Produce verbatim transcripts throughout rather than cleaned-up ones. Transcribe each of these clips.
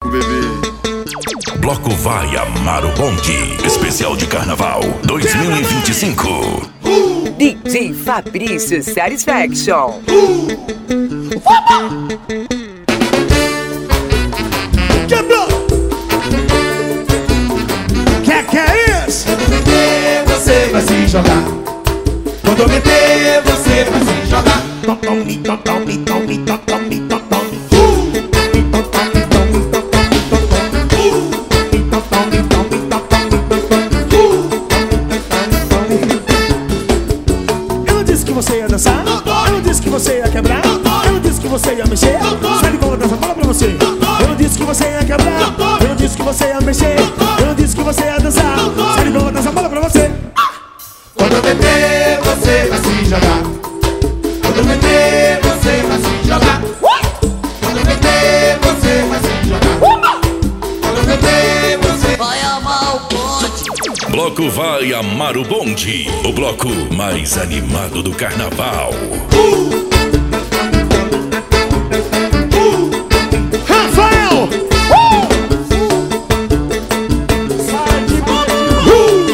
bebê. Bloco Vai Amar o Bonde, especial de Carnaval dois mil e vinte e cinco. D J Fabrício Satisfaction. Quebrou! Que que é isso? Quando eu meter, você vai se jogar. Quando eu meter, você vai se jogar. Tom, tom, mi, tom, tom, mi, tom, mi, tom, tom, mi, tom, tom, mi. Eu não disse que você ia dançar. Eu não disse que você ia quebrar. Eu não disse que você ia mexer. Sai de bola dessa bola pra você. Eu não disse que você ia quebrar. Eu não disse que você ia mexer. Eu não disse que você ia dançar. Sai de bola dessa bola pra você. Quando eu meter, você vai se jogar. Quando eu meter, você vai se jogar. Quando eu meter, você vai se jogar. Quando eu meter, você vai amar o bonde. Bloco Vai Amar o Bonde, o bloco mais animado do Carnaval. Rafael! Sai de bola!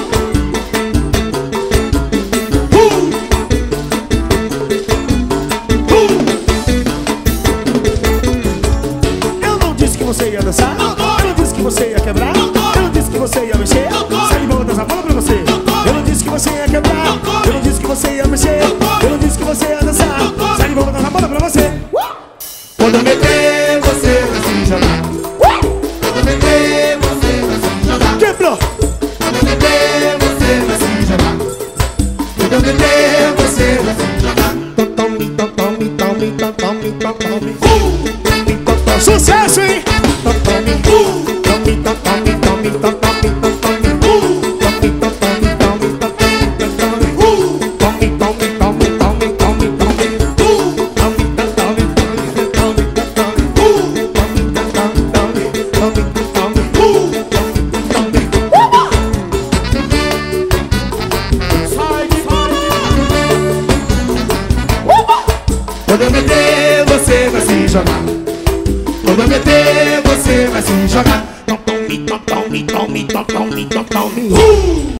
Eu não disse que você ia dançar. Eu não disse que você ia quebrar. Eu não disse que você ia mexer. Sai de bola dessa bola pra você. Eu não disse que você ia quebrar. Eu não disse que você ia mexer. Eu não disse que você ia dançar. Sai de bola dessa bola pra você. Quando eu meter, você vai se jogar. Quando eu meter, você vai se jogar. Quebrou! Quando eu meter, você vai se jogar. Quando eu meter, você vai se jogar. Tom, tom, mi, tom, tom, mi, tom, mi, tom, tom, mi, tom, tom, mi. Mi, tom, tom, Sucesso, hein? tom, tom, mi. Tom, mi, tom, tom, mi, tom, mi, tom, tom, mi, tom, tom, mi. Tom, mi, tom, tom, mi, tom, mi, tom, tom, mi, tom, tom, mi. Tom, mi, tom, mi, tom, mi, tom, mi, tom, mi, tom, mi. Tom, mi, tom, tom, mi, tom, mi, tom, mi, tom, tom, mi. Tom, mi, tom, tom, mi, tom, mi, tom, mi, tom, tom, mi. Tom, mi, Quando eu meter, você vai se jogar. Quando eu meter, você vai se jogar. Tom, tom, mi, tom, tom, mi, tom, mi, tom, tom, mi, tom, tom, mi.